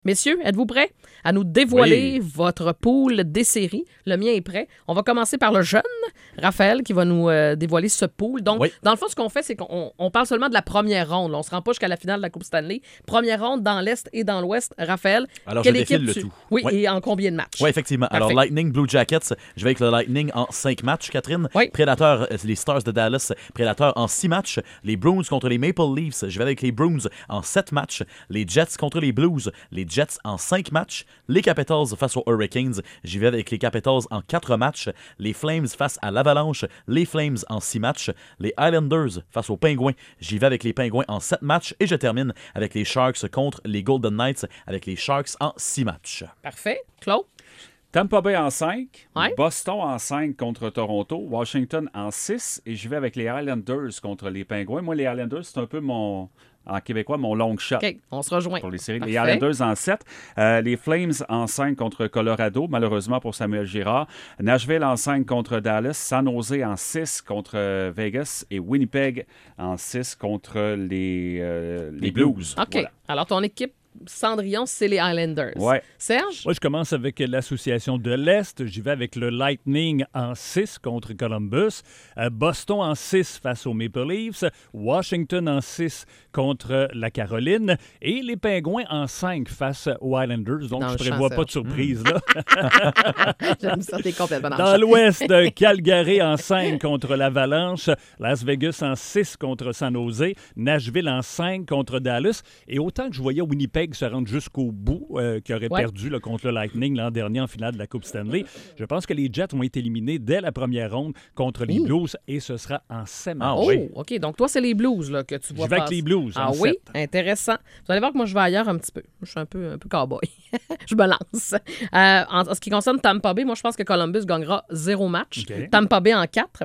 Messieurs, êtes-vous prêts à nous dévoiler votre pool des séries? Le mien est prêt. On va commencer par le jeune, Raphaël, qui va nous dévoiler ce pool. Donc, dans le fond, ce qu'on fait, c'est qu'on parle seulement de la première ronde. Là. On ne se rend pas jusqu'à la finale de la Coupe Stanley. Première ronde dans l'Est et dans l'Ouest. Raphaël, alors, quelle je équipe défile le tout. Oui, et en combien de matchs? Oui, effectivement. Parfait. Alors, Lightning, Blue Jackets, je vais avec le Lightning en 5 matchs, Catherine. Oui. Predator, les Stars de Dallas, Predator en 6 matchs. Les Bruins contre les Maple Leafs, je vais avec les Bruins en 7 matchs. Les Jets contre les Blues, les Jets en 5 matchs. Les Capitals face aux Hurricanes, j'y vais avec les Capitals en 4 matchs. Les Flames face à l'Avalanche, les Flames en 6 matchs. Les Islanders face aux Pingouins, j'y vais avec les Pingouins en 7 matchs. Et je termine avec les Sharks contre les Golden Knights avec les Sharks en 6 matchs. Parfait. Claude? Tampa Bay en 5, Ouais. Boston en 5 contre Toronto, Washington en 6 et je vais avec les Islanders contre les Pingouins. Moi, les Islanders, c'est un peu en québécois, mon long shot. OK, on se rejoint. Pour les séries. Parfait. Les Islanders en 7. Les Flames en 5 contre Colorado, malheureusement pour Samuel Girard. Nashville en 5 contre Dallas. San Jose en 6 contre Vegas. Et Winnipeg en 6 contre les Blues. OK. Voilà. Alors, ton équipe, Cendrillon, c'est les Islanders. Ouais. Serge? Moi, je commence avec l'Association de l'Est. J'y vais avec le Lightning en 6 contre Columbus. Boston en 6 face aux Maple Leafs. Washington en 6 contre la Caroline. Et les Pingouins en 5 face aux Islanders. Donc, Dans je le ne prévois champ, pas de Serge. surprise, là. J'aime ça, t'es complètement Dans l'Ouest, Calgary en 5 contre l'Avalanche. Las Vegas en 6 contre San Jose. Nashville en 5 contre Dallas. Et autant que je voyais Winnipeg se rendre jusqu'au bout, qui aurait perdu là, contre le Lightning l'an dernier en finale de la Coupe Stanley, je pense que les Jets vont être éliminés dès la première ronde contre les Blues et ce sera en 7 matchs. Oh, OK. Donc, toi, c'est les Blues là, que tu vois Je vais avec passer. les Blues Ah en oui? 7. Intéressant. Vous allez voir que moi, je vais ailleurs un petit peu. Je suis un peu cowboy. Je me lance. En ce qui concerne Tampa Bay, moi, je pense que Columbus gagnera 0 match. OK. Tampa Bay en 4.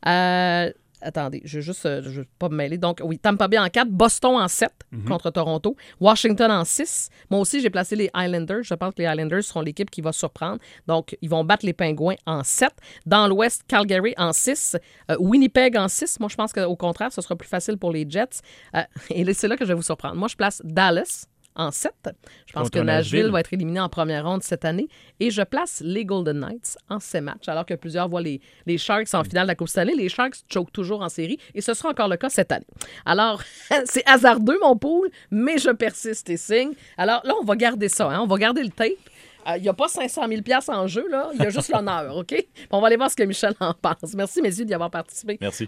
Attendez, je vais pas me mêler. Donc, oui, Tampa Bay en 4, Boston en 7 contre Toronto, Washington en 6. Moi aussi, j'ai placé les Islanders. Je pense que les Islanders seront l'équipe qui va surprendre. Donc, ils vont battre les Pingouins en 7. Dans l'Ouest, Calgary en 6. Winnipeg en 6. Moi, je pense qu'au contraire, ce sera plus facile pour les Jets. Et c'est là que je vais vous surprendre. Moi, je place Dallas en 7. Je pense Contre que Nashville Nashville va être éliminé en première ronde cette année. Et je place les Golden Knights en 7 matchs, alors que plusieurs voient les Sharks en finale de la Coupe Stanley. Les Sharks choquent toujours en série et ce sera encore le cas cette année. Alors, c'est hasardeux, mon pool, mais je persiste et signe. Alors là, on va garder ça. On va garder le tape. Il n'y a pas 500 000 $ en jeu, là. Il y a juste l'honneur, OK? On va aller voir ce que Michel en pense. Merci, messieurs, d'y avoir participé. Merci.